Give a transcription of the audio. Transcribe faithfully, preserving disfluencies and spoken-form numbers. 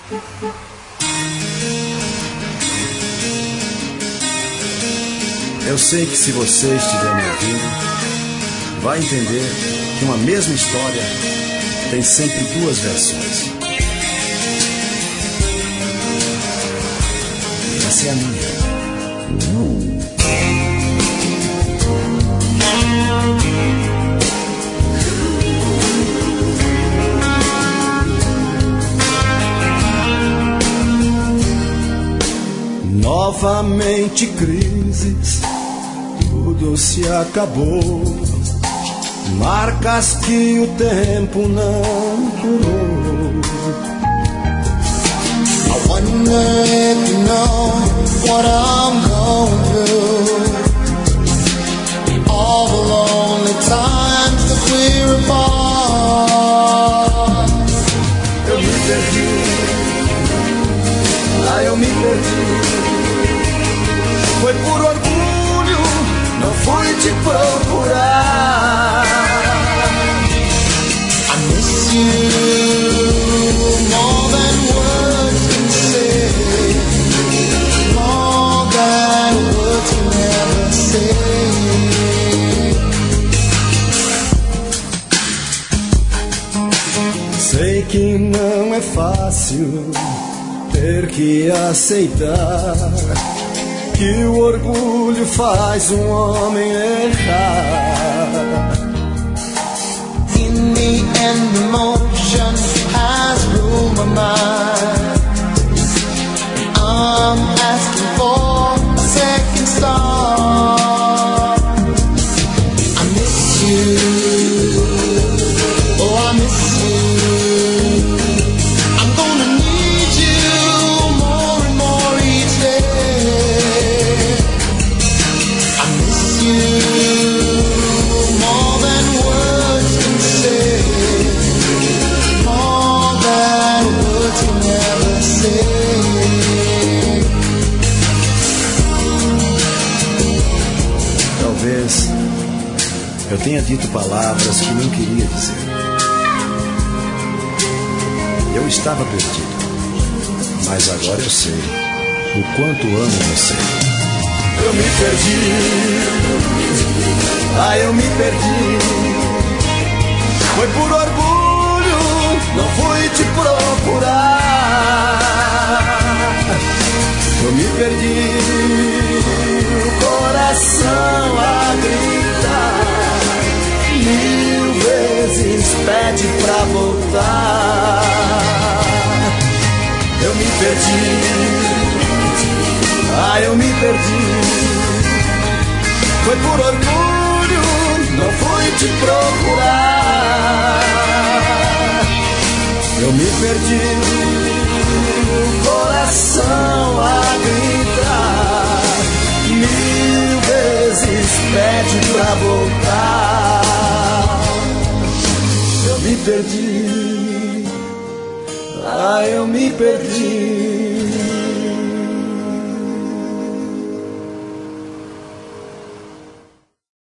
Eu sei que se você estiver me ouvindo, vai entender que uma mesma história tem sempre duas versões. Essa é a minha. Novamente crises, tudo se acabou. Marcas que o tempo não curou. I wonder if you know what I'm going through. All the lonely times that we're apart. Eu me perdi, ah, eu me perdi. Foi por orgulho, não fui te procurar. I miss you more than words can say. More than words can ever say. Sei que não é fácil ter que aceitar que o orgulho faz um homem errar. In the end, emotion has ruled my mind. I'm asking for a second start. I miss you, oh I miss you. I'm gonna need you more and more each day. I miss you more than words can say. More than words can ever say. Talvez eu tenha dito palavras que não queria dizer. Eu estava perdido, mas agora eu sei o quanto amo você. Eu me perdi, ah, eu me perdi. Foi por orgulho, não fui te procurar. Eu me perdi, o coração a gritar, mil vezes pede pra voltar. Eu me perdi, ah, eu me perdi. Foi por orgulho, não fui te procurar. Eu me perdi, o coração a gritar, mil vezes pede pra voltar. Eu me perdi, ah, eu me perdi.